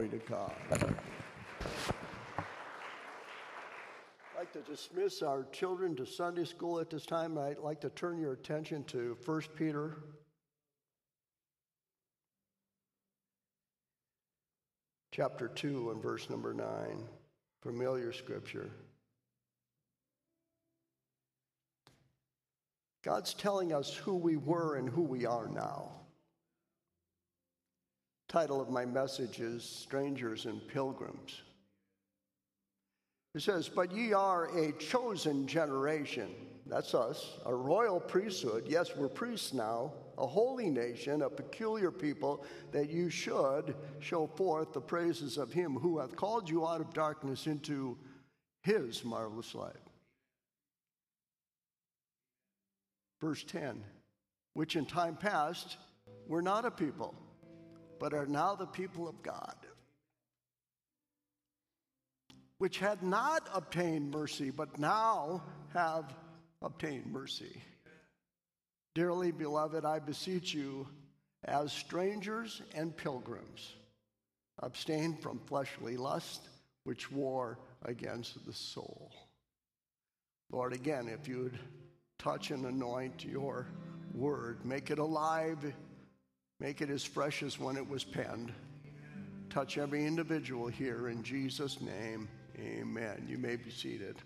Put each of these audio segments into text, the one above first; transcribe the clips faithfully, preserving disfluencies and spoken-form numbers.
To God. I'd like to dismiss our children to Sunday school at this time. I'd like to turn your attention to First Peter chapter two and verse number nine, familiar scripture. God's telling us who we were and who we are now. Title of my message is Strangers and Pilgrims. It says, "But ye are a chosen generation," that's us, "a royal priesthood," yes, we're priests now, "a holy nation, a peculiar people, that you should show forth the praises of him who hath called you out of darkness into his marvelous light." Verse ten, "Which in time past were not a people, but are now the people of God, which had not obtained mercy, but now have obtained mercy. Dearly beloved, I beseech you, as strangers and pilgrims, abstain from fleshly lust, which war against the soul." Lord, again, if you would touch and anoint your word, make it alive, make it as fresh as when it was penned. Touch every individual here in Jesus' name. Amen. You may be seated.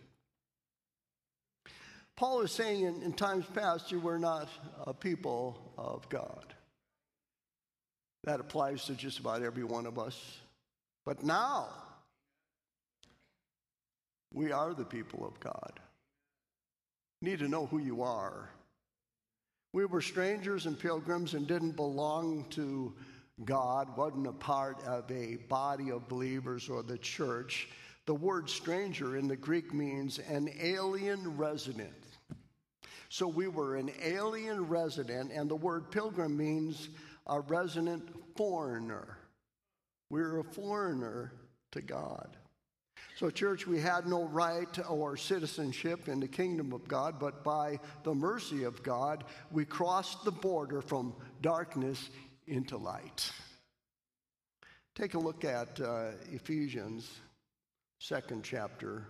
Paul is saying in, in times past you were not a people of God. That applies to just about every one of us. But now we are the people of God. You need to know who you are. We were strangers and pilgrims and didn't belong to God, wasn't a part of a body of believers or the church. The word stranger in the Greek means an alien resident. So we were an alien resident, and the word pilgrim means a resident foreigner. We were a foreigner to God. So, church, we had no right or citizenship in the kingdom of God, but by the mercy of God, we crossed the border from darkness into light. Take a look at uh, Ephesians, second chapter,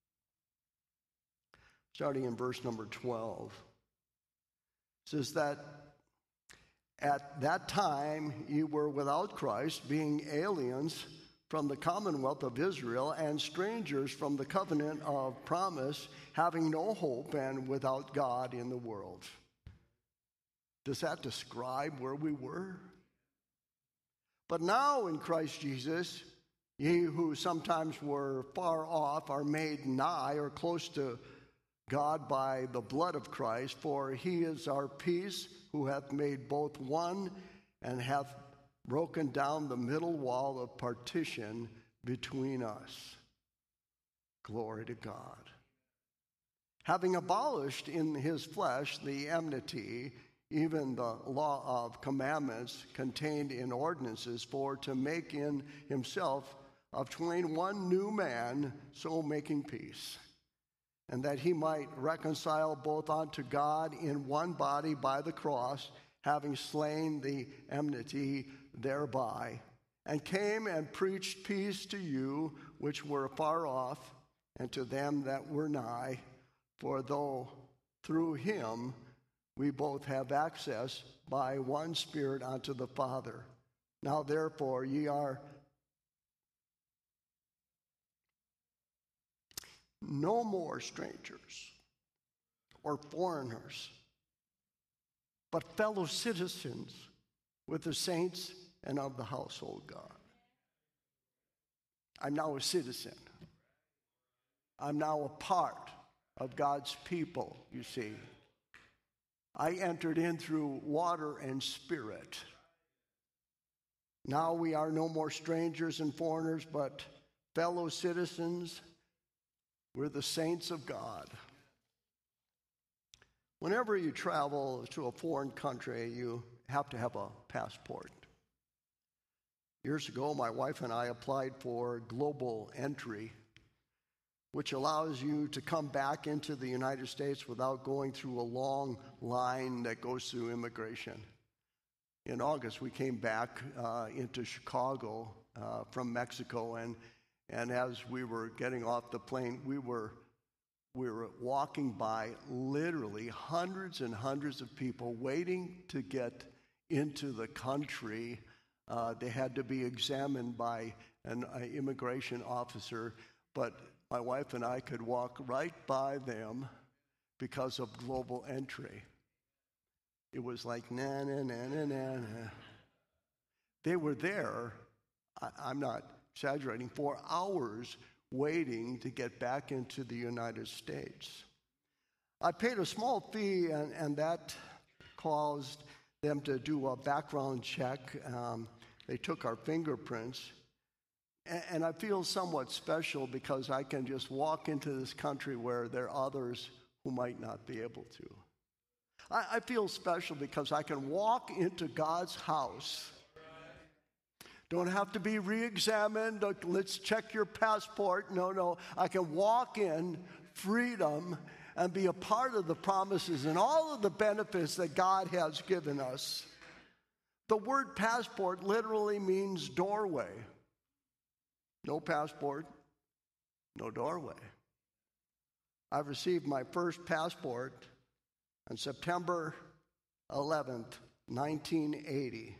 starting in verse number twelve. It says that at that time you were without Christ, being aliens from the commonwealth of Israel and strangers from the covenant of promise, having no hope and without God in the world. Does that describe where we were? But now in Christ Jesus, ye who sometimes were far off are made nigh or close to God by the blood of Christ, for he is our peace, who hath made both one and hath broken down the middle wall of partition between us. Glory to God. Having abolished in his flesh the enmity, even the law of commandments contained in ordinances, for to make in himself of twain one new man, so making peace, and that he might reconcile both unto God in one body by the cross, having slain the enmity thereby, and came and preached peace to you which were far off, and to them that were nigh. For though through him we both have access by one Spirit unto the Father. Now therefore ye are no more strangers or foreigners, but fellow citizens with the saints and of the household God. I'm now a citizen. I'm now a part of God's people, you see. I entered in through water and spirit. Now we are no more strangers and foreigners, but fellow citizens. We're the saints of God. Whenever you travel to a foreign country, you have to have a passport. Years ago, my wife and I applied for global entry, which allows you to come back into the United States without going through a long line that goes through immigration. In August, we came back uh, into Chicago, uh, from Mexico, and and as we were getting off the plane, we were we were walking by literally hundreds and hundreds of people waiting to get into the country. Uh, they had to be examined by an uh, immigration officer, but my wife and I could walk right by them because of global entry. It was like, na, na, na, na, na, na. They were there, I, I'm not exaggerating, for hours waiting to get back into the United States. I paid a small fee, and, and that caused them to do a background check. Um, they took our fingerprints. And, and I feel somewhat special because I can just walk into this country where there are others who might not be able to. I, I feel special because I can walk into God's house. Don't have to be re-examined. Let's check your passport. No, no. I can walk in freedom and be a part of the promises and all of the benefits that God has given us. The word passport literally means doorway. No passport, no doorway. I received my first passport on September eleventh, nineteen eighty.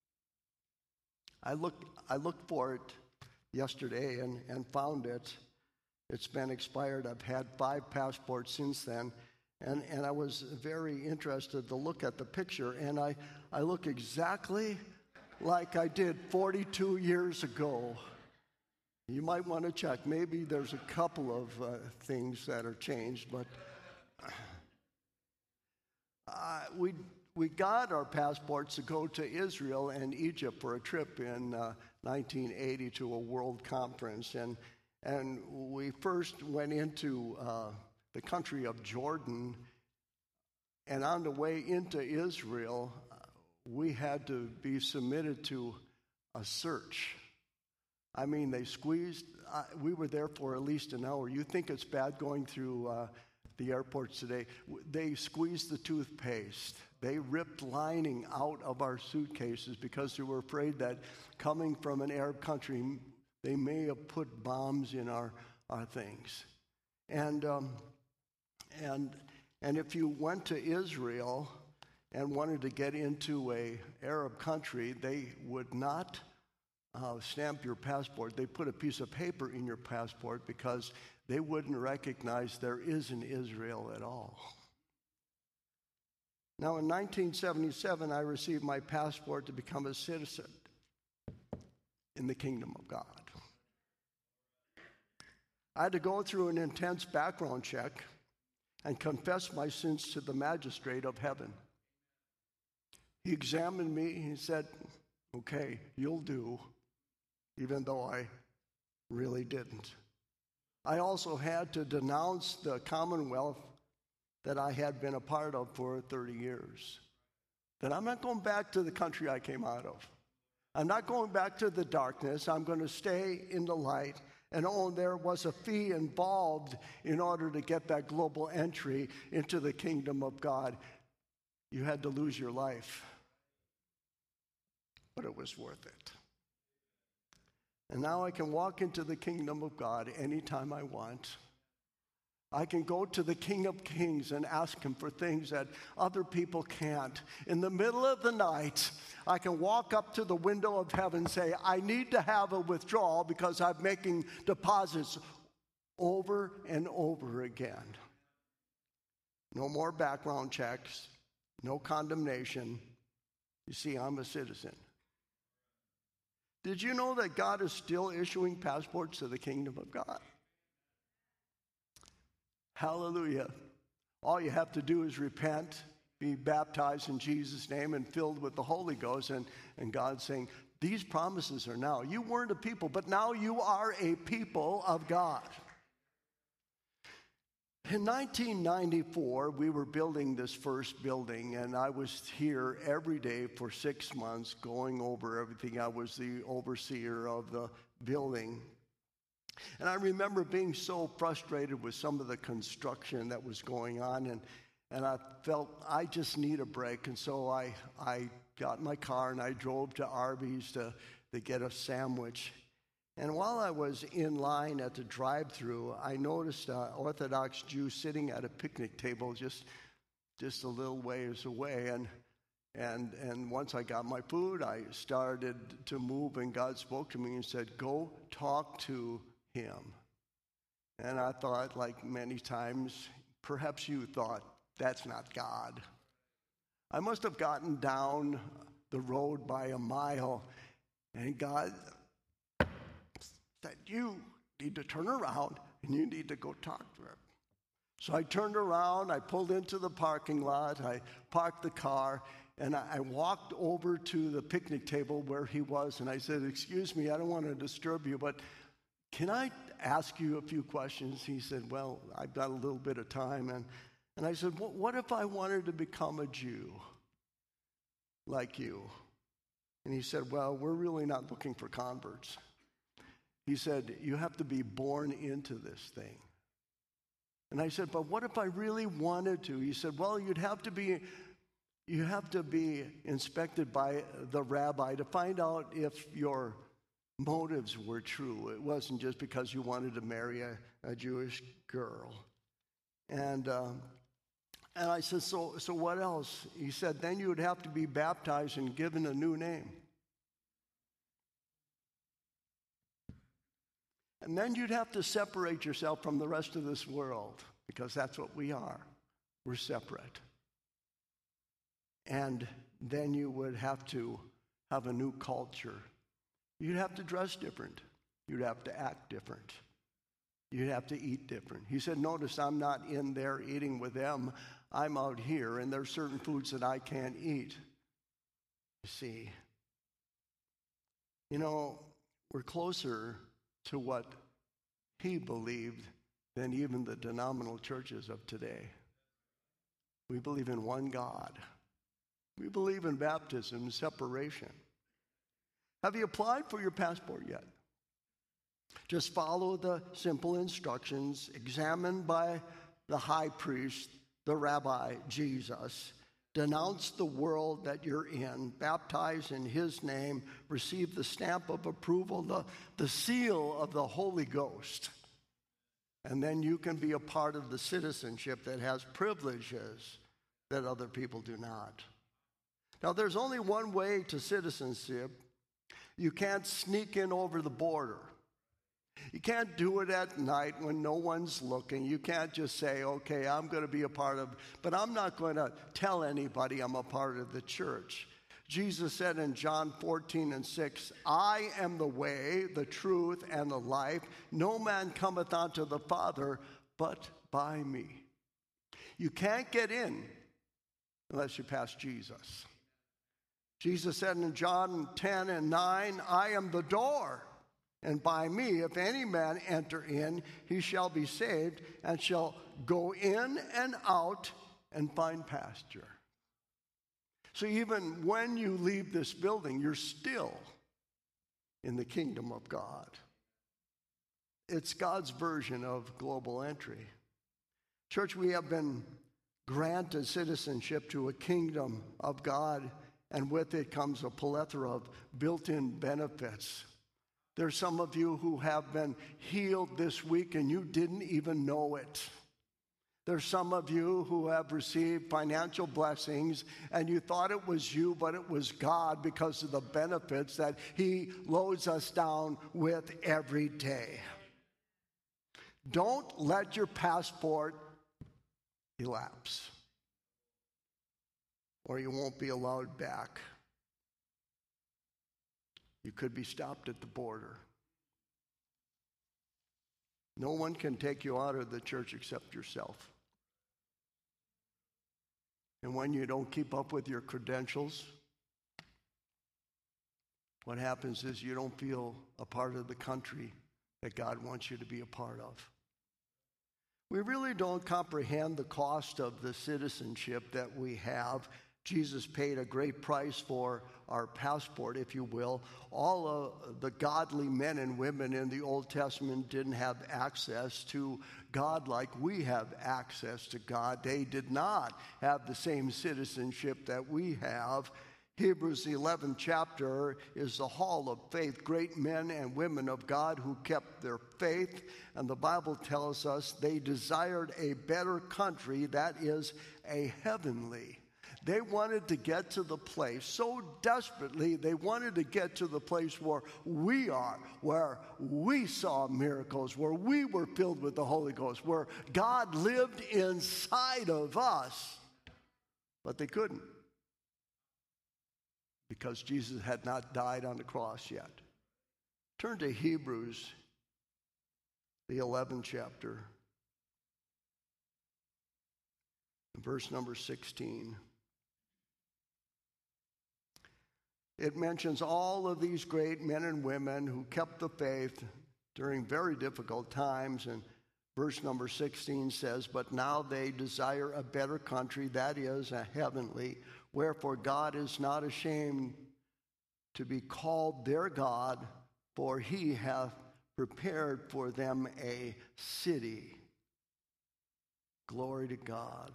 I looked, I looked for it yesterday and, and found it. It's been expired. I've had five passports since then. And, and I was very interested to look at the picture. And I, I look exactly like I did forty-two years ago. You might want to check. Maybe there's a couple of uh, things that are changed. But uh, we... We got our passports to go to Israel and Egypt for a trip in uh, nineteen eighty to a world conference. And, and we first went into uh, the country of Jordan. And on the way into Israel, we had to be submitted to a search. I mean, they squeezed, uh, we were there for at least an hour. You think it's bad going through uh, the airports today? They squeezed the toothpaste. They ripped lining out of our suitcases because they were afraid that coming from an Arab country, they may have put bombs in our, our things. And, um, and, and if you went to Israel and wanted to get into an Arab country, they would not uh, stamp your passport. They put a piece of paper in your passport because they wouldn't recognize there is an Israel at all. Now, in nineteen seventy-seven, I received my passport to become a citizen in the kingdom of God. I had to go through an intense background check and confess my sins to the magistrate of heaven. He examined me. He said, okay, you'll do, even though I really didn't. I also had to denounce the Commonwealth that I had been a part of for thirty years. That I'm not going back to the country I came out of. I'm not going back to the darkness. I'm going to stay in the light. And oh, there was a fee involved in order to get that global entry into the kingdom of God. You had to lose your life. But it was worth it. And now I can walk into the kingdom of God anytime I want. I can go to the King of Kings and ask him for things that other people can't. In the middle of the night, I can walk up to the window of heaven and say, I need to have a withdrawal because I'm making deposits over and over again. No more background checks, no condemnation. You see, I'm a citizen. Did you know that God is still issuing passports to the kingdom of God? Hallelujah. All you have to do is repent, be baptized in Jesus' name and filled with the Holy Ghost. And, and God's saying, these promises are now. You weren't a people, but now you are a people of God. In nineteen ninety-four, we were building this first building, and I was here every day for six months going over everything. I was the overseer of the building. And I remember being so frustrated with some of the construction that was going on, and, and I felt I just need a break. And so I, I got in my car and I drove to Arby's to to get a sandwich. And while I was in line at the drive-thru, I noticed an Orthodox Jew sitting at a picnic table just, just a little ways away. And, and, and once I got my food, I started to move, and God spoke to me and said, "Go talk to him." And I thought, like many times, perhaps you thought, that's not God. I must have gotten down the road by a mile, and God said, "You need to turn around and you need to go talk to him." So I turned around, I pulled into the parking lot, I parked the car, and I, I walked over to the picnic table where he was, and I said, "Excuse me, I don't want to disturb you, but can I ask you a few questions?" He said, "Well, I've got a little bit of time." And, and I said, well, "What if I wanted to become a Jew like you?" And he said, "Well, we're really not looking for converts." He said, "You have to be born into this thing." And I said, "But what if I really wanted to?" He said, "Well, you'd have to be you have to be inspected by the rabbi to find out if your motives were true. It wasn't just because you wanted to marry a, a Jewish girl." And um, and I said, so, so what else? He said, "Then you would have to be baptized and given a new name. And then you'd have to separate yourself from the rest of this world, because that's what we are. We're separate. And then you would have to have a new culture. You'd have to dress different. You'd have to act different. You'd have to eat different." He said, "Notice I'm not in there eating with them. I'm out here, and there's certain foods that I can't eat." You see, you know, we're closer to what he believed than even the denominational churches of today. We believe in one God. We believe in baptism, separation. Have you applied for your passport yet? Just follow the simple instructions examined by the high priest, the rabbi, Jesus. Denounce the world that you're in. Baptize in his name. Receive the stamp of approval, the, the seal of the Holy Ghost. And then you can be a part of the citizenship that has privileges that other people do not. Now, there's only one way to citizenship. You can't sneak in over the border. You can't do it at night when no one's looking. You can't just say, "Okay, I'm going to be a part of," but I'm not going to tell anybody I'm a part of the church. Jesus said in John fourteen and six, "I am the way, the truth, and the life. No man cometh unto the Father but by me." You can't get in unless you pass Jesus. Jesus said in John ten and nine, "I am the door. And by me, if any man enter in, he shall be saved, and shall go in and out and find pasture." So even when you leave this building, you're still in the kingdom of God. It's God's version of global entry. Church, we have been granted citizenship to a kingdom of God, and with it comes a plethora of built-in benefits. There's some of you who have been healed this week and you didn't even know it. There's some of you who have received financial blessings and you thought it was you, but it was God because of the benefits that he loads us down with every day. Don't let your passport elapse, or you won't be allowed back. You could be stopped at the border. No one can take you out of the church except yourself. And when you don't keep up with your credentials, what happens is you don't feel a part of the country that God wants you to be a part of. We really don't comprehend the cost of the citizenship that we have. Jesus paid a great price for our passport, if you will. All of the godly men and women in the Old Testament didn't have access to God like we have access to God. They did not have the same citizenship that we have. Hebrews, the eleventh chapter, is the hall of faith, great men and women of God who kept their faith. And the Bible tells us they desired a better country, that is, a heavenly. They wanted to get to the place, so desperately, they wanted to get to the place where we are, where we saw miracles, where we were filled with the Holy Ghost, where God lived inside of us. But they couldn't, because Jesus had not died on the cross yet. Turn to Hebrews, the eleventh chapter, verse number sixteen. It mentions all of these great men and women who kept the faith during very difficult times. And verse number sixteen says, "But now they desire a better country, that is, a heavenly. Wherefore God is not ashamed to be called their God, for he hath prepared for them a city." Glory to God.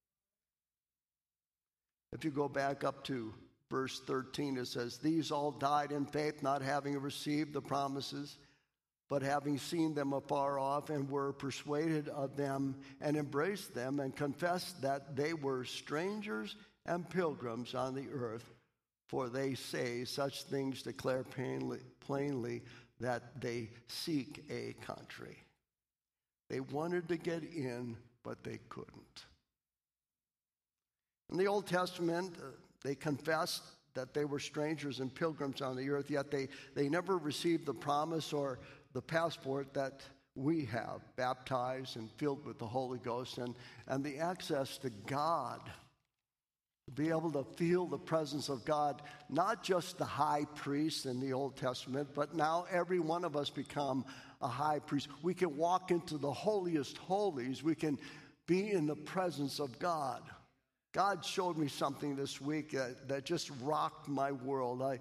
If you go back up to verse thirteen, it says, "These all died in faith, not having received the promises, but having seen them afar off, and were persuaded of them, and embraced them, and confessed that they were strangers and pilgrims on the earth. For they say such things declare plainly, plainly that they seek a country." They wanted to get in, but they couldn't. In the Old Testament, uh, they confessed that they were strangers and pilgrims on the earth, yet they, they never received the promise or the passport that we have, baptized and filled with the Holy Ghost, and, and the access to God, to be able to feel the presence of God, not just the high priest in the Old Testament, but now every one of us become a high priest. We can walk into the holiest holies. We can be in the presence of God. God showed me something this week uh, that just rocked my world. I,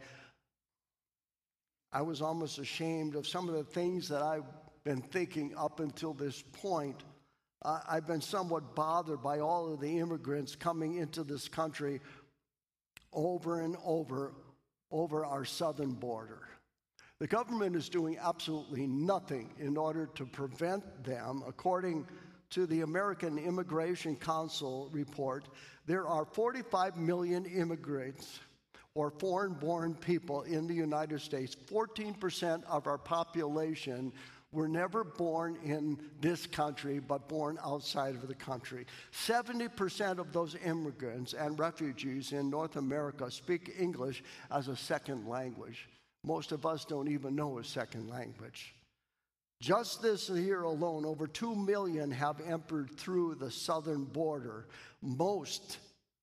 I was almost ashamed of some of the things that I've been thinking up until this point. Uh, I've been somewhat bothered by all of the immigrants coming into this country over and over, over our southern border. The government is doing absolutely nothing in order to prevent them. According to the American Immigration Council report, there are forty-five million immigrants or foreign-born people in the United States. fourteen percent of our population were never born in this country, but born outside of the country. seventy percent of those immigrants and refugees in North America speak English as a second language. Most of us don't even know a second language. Just this year alone, over two million have entered through the southern border. Most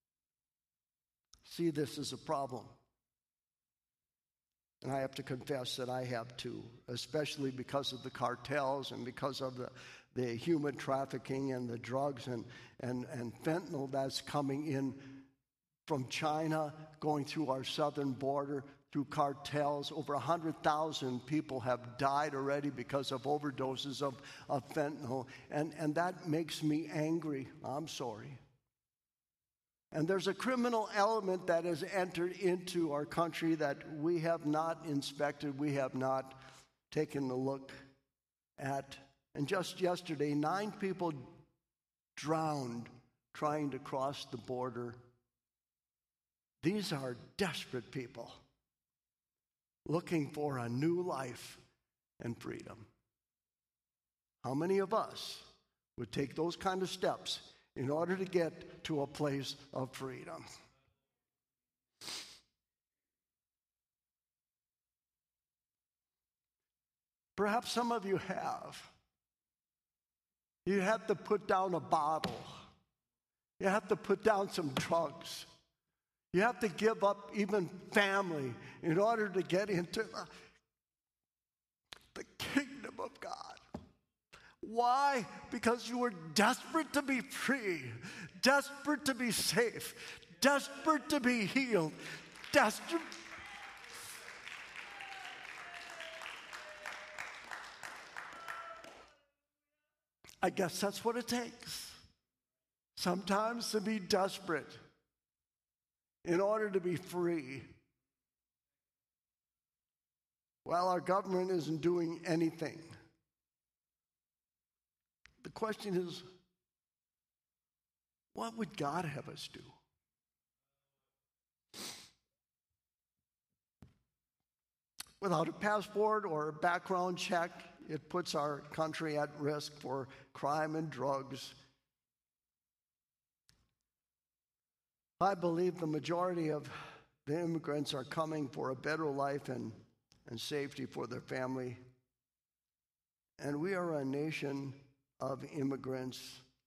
see this as a problem. And I have to confess that I have too, especially because of the cartels and because of the, the human trafficking and the drugs and, and, and fentanyl that's coming in from China, going through our southern border, through cartels. Over one hundred thousand people have died already because of overdoses of, of fentanyl, and, and that makes me angry. I'm sorry. And there's a criminal element that has entered into our country that we have not inspected, we have not taken a look at. And just yesterday, nine people drowned trying to cross the border. These are desperate people looking for a new life and freedom. How many of us would take those kind of steps in order to get to a place of freedom? Perhaps some of you have. You have to put down a bottle. You have to put down some drugs. You have to give up even family in order to get into the, the kingdom of God. Why? Because you were desperate to be free, desperate to be safe, desperate to be healed, desperate. I guess that's what it takes. Sometimes to be desperate. in order to be free, while our government isn't doing anything. The question is, what would God have us do? Without a passport or a background check, it puts our country at risk for crime and drugs. I believe the majority of the immigrants are coming for a better life and, and safety for their family. And we are a nation of immigrants.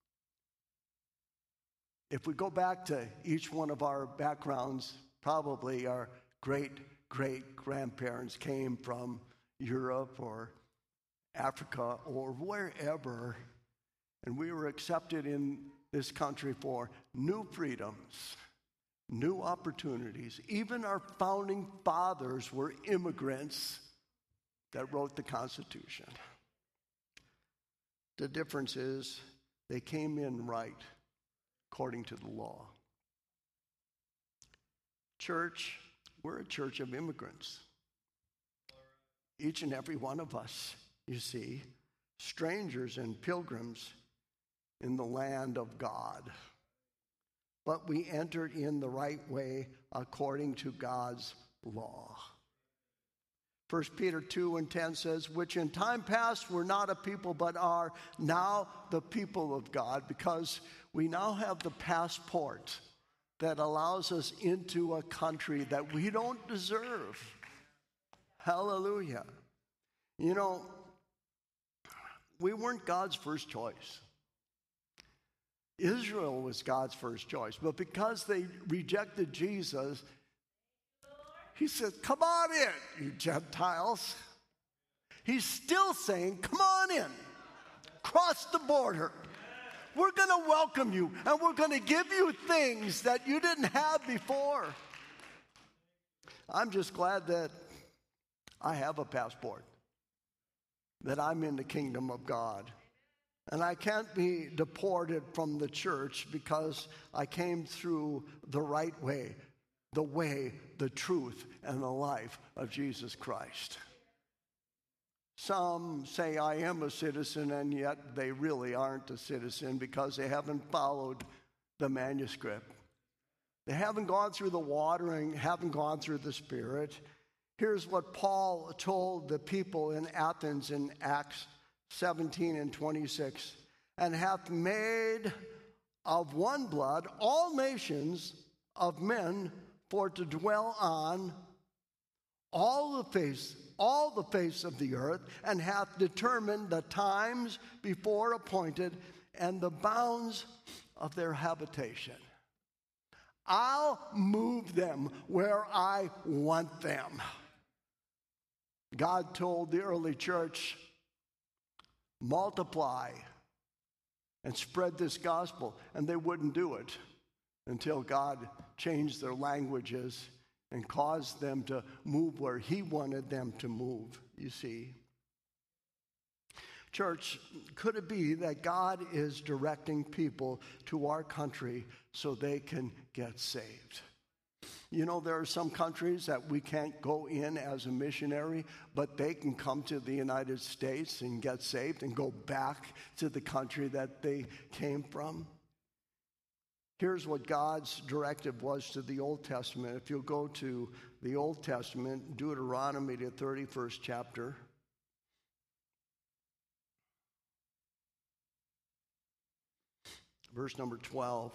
If we go back to each one of our backgrounds, probably our great great-grandparents came from Europe or Africa or wherever, and we were accepted in this country for new freedoms, new opportunities. Even our founding fathers were immigrants that wrote the Constitution. The difference is they came in right according to the law. Church, we're a church of immigrants. Each and every one of us, you see, strangers and pilgrims in the land of God. But we entered in the right way according to God's law. First Peter two and ten says, which in time past were not a people, but are now the people of God, because we now have the passport that allows us into a country that we don't deserve. Hallelujah. You know, we weren't God's first choice. Israel was God's first choice, but because they rejected Jesus, he said, come on in, you Gentiles. He's still saying, come on in, cross the border. We're going to welcome you, and we're going to give you things that you didn't have before. I'm just glad that I have a passport, that I'm in the kingdom of God. And I can't be deported from the church because I came through the right way, the way, the truth, and the life of Jesus Christ. Some say I am a citizen, and yet they really aren't a citizen because they haven't followed the manuscript. They haven't gone through the watering, haven't gone through the Spirit. Here's what Paul told the people in Athens in Acts seventeen and twenty-six. And hath made of one blood all nations of men for to dwell on all the face, all the face of the earth, and hath determined the times before appointed and the bounds of their habitation. I'll move them where I want them. God told the early church, multiply and spread this gospel, and they wouldn't do it until God changed their languages and caused them to move where he wanted them to move, you see. Church, could it be that God is directing people to our country so they can get saved? You know, there are some countries that we can't go in as a missionary, but they can come to the United States and get saved and go back to the country that they came from. Here's what God's directive was to the Old Testament. If you'll go to the Old Testament, Deuteronomy, the thirty-first chapter. Verse number twelve.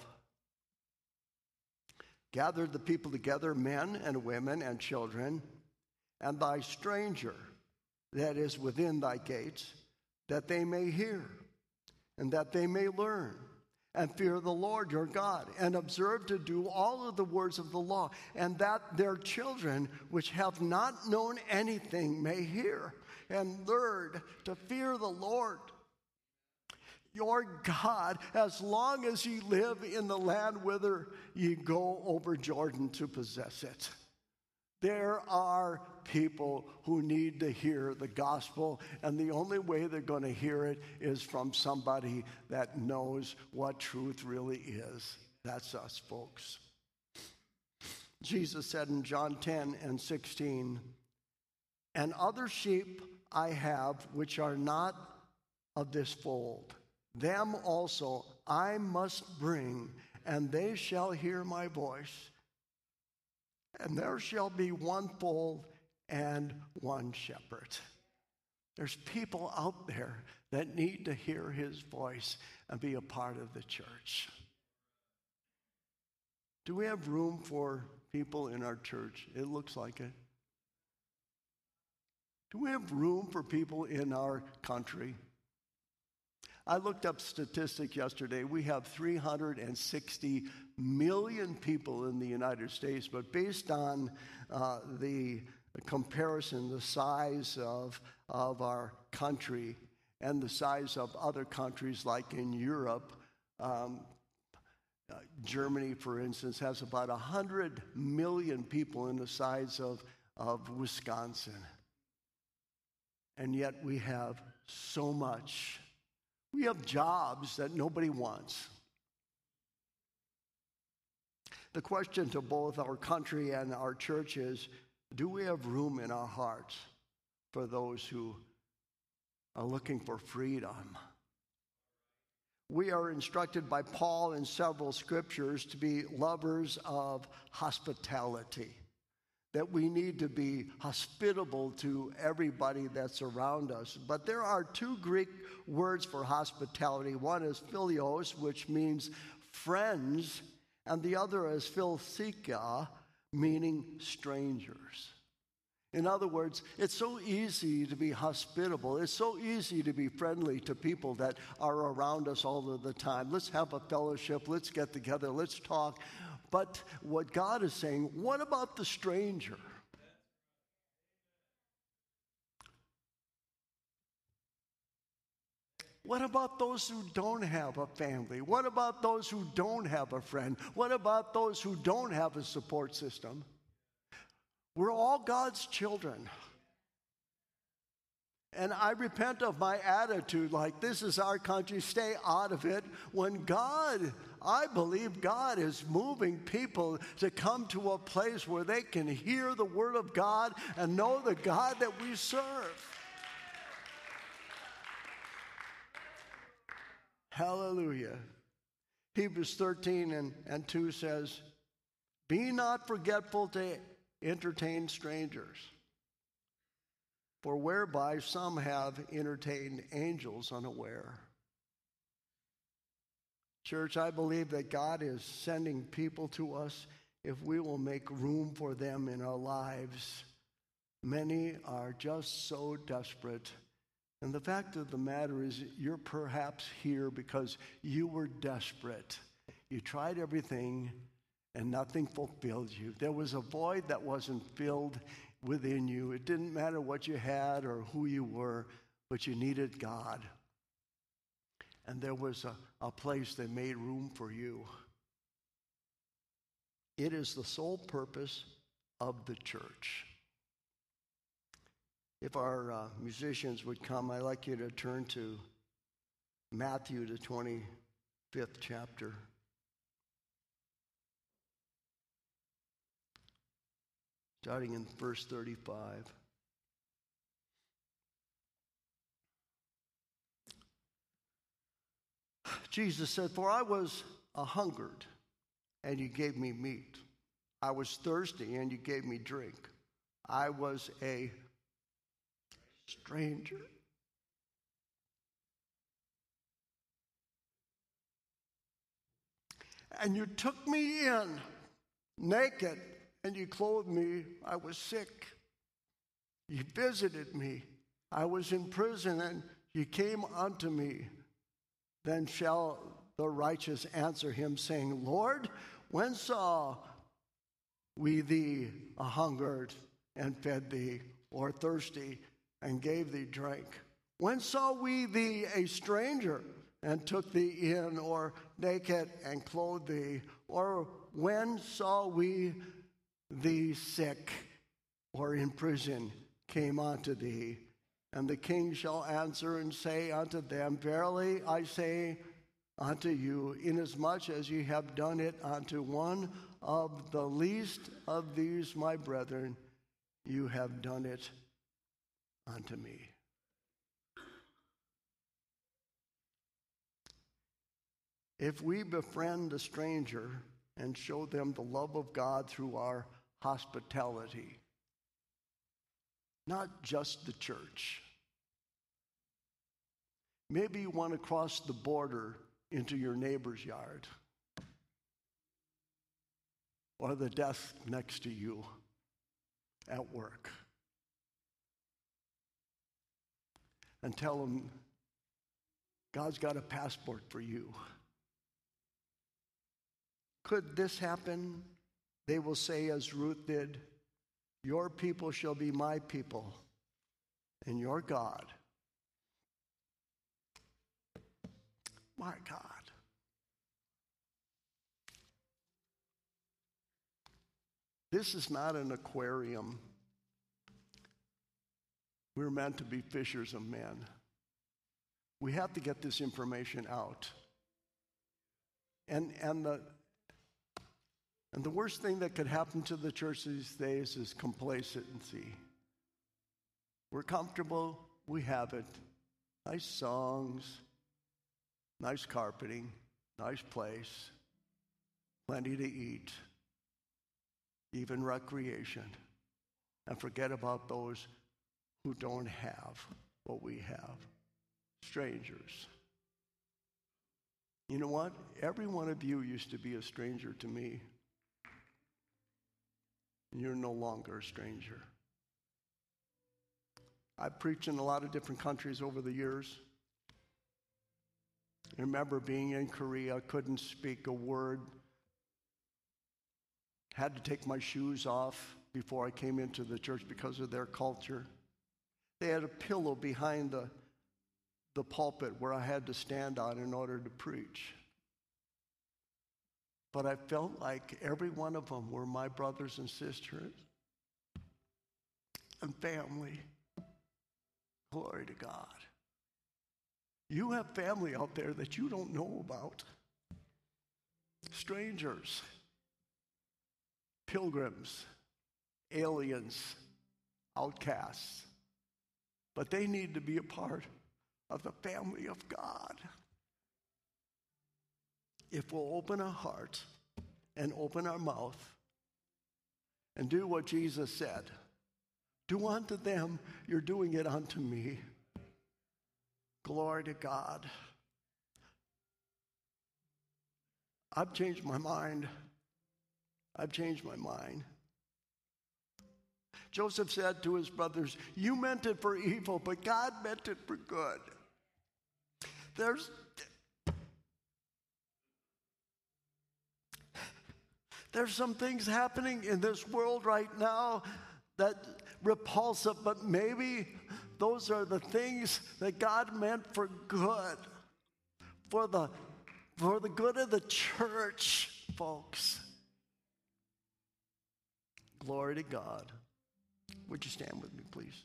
Gather the people together, men and women and children, and thy stranger that is within thy gates, that they may hear, and that they may learn, and fear the Lord your God, and observe to do all of the words of the law, and that their children, which have not known anything, may hear and learn to fear the Lord your God, as long as ye live in the land whither ye go over Jordan to possess it. There are people who need to hear the gospel, and the only way they're going to hear it is from somebody that knows what truth really is. That's us, folks. Jesus said in John ten and sixteen, "And other sheep I have which are not of this fold. Them also I must bring, and they shall hear my voice. And there shall be one fold and one shepherd." There's people out there that need to hear his voice and be a part of the church. Do we have room for people in our church? It looks like it. Do we have room for people in our country? I looked up statistics yesterday. We have three hundred sixty million people in the United States, but based on uh, the comparison, the size of, of our country and the size of other countries like in Europe, um, uh, Germany, for instance, has about one hundred million people in the size of, of Wisconsin. And yet we have so much. We have jobs that nobody wants. The question to both our country and our church is, do we have room in our hearts for those who are looking for freedom? We are instructed by Paul in several scriptures to be lovers of hospitality, that we need to be hospitable to everybody that's around us. But there are two Greek words for hospitality. One is philios, which means friends, and the other is philsika, meaning strangers. In other words, it's so easy to be hospitable. It's so easy to be friendly to people that are around us all of the time. Let's have a fellowship. Let's get together. Let's talk. But what God is saying, what about the stranger? What about those who don't have a family? What about those who don't have a friend? What about those who don't have a support system? We're all God's children. And I repent of my attitude like, this is our country, stay out of it. When God, I believe God is moving people to come to a place where they can hear the word of God and know the God that we serve. Hallelujah. Hebrews thirteen and, and two says, "Be not forgetful to entertain strangers, for whereby some have entertained angels unaware." Church, I believe that God is sending people to us if we will make room for them in our lives. Many are just so desperate. And the fact of the matter is, you're perhaps here because you were desperate. You tried everything and nothing fulfilled you. There was a void that wasn't filled within you. It didn't matter what you had or who you were, but you needed God. And there was a, a place that made room for you. It is the sole purpose of the church. If our uh, musicians would come, I'd like you to turn to Matthew, the twenty-fifth chapter. Starting in verse thirty-five. Jesus said, "For I was a hungered, and you gave me meat. I was thirsty, and you gave me drink. I was a stranger, and you took me in naked, and you clothed me. I was sick. You visited me. I was in prison, and you came unto me. Then shall the righteous answer him, saying, Lord, when saw we thee a hungered and fed thee, or thirsty and gave thee drink? When saw we thee a stranger and took thee in, or naked and clothed thee? Or when saw we thee sick or in prison, came unto thee? And the king shall answer and say unto them, Verily I say unto you, inasmuch as ye have done it unto one of the least of these, my brethren, you have done it unto me. If we befriend a stranger and show them the love of God through our hospitality, not just the church. Maybe you want to cross the border into your neighbor's yard or the desk next to you at work and tell them God's got a passport for you. Could this happen? They will say, as Ruth did, your people shall be my people, and your God, my God. This is not an aquarium. We're meant to be fishers of men. We have to get this information out. And, and the And the worst thing that could happen to the church these days is complacency. We're comfortable, we have it. Nice songs, nice carpeting, nice place, plenty to eat, even recreation. And forget about those who don't have what we have. Strangers. You know what? Every one of you used to be a stranger to me. You're no longer a stranger. I've preached in a lot of different countries over the years. I remember being in Korea, couldn't speak a word. Had to take my shoes off before I came into the church because of their culture. They had a pillow behind the, the pulpit where I had to stand on in order to preach. But I felt like every one of them were my brothers and sisters and family. Glory to God. You have family out there that you don't know about. Strangers, pilgrims, aliens, outcasts. But they need to be a part of the family of God. If we'll open our heart and open our mouth and do what Jesus said, do unto them, you're doing it unto me. Glory to God. I've changed my mind. I've changed my mind. Joseph said to his brothers, you meant it for evil, but God meant it for good. There's There's some things happening in this world right now that repulsive, but maybe those are the things that God meant for good, for the, for the good of the church, folks. Glory to God. Would you stand with me, please?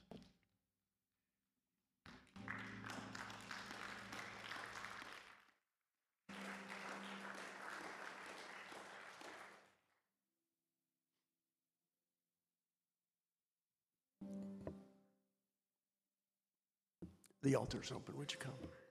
The altar's open. Would you come?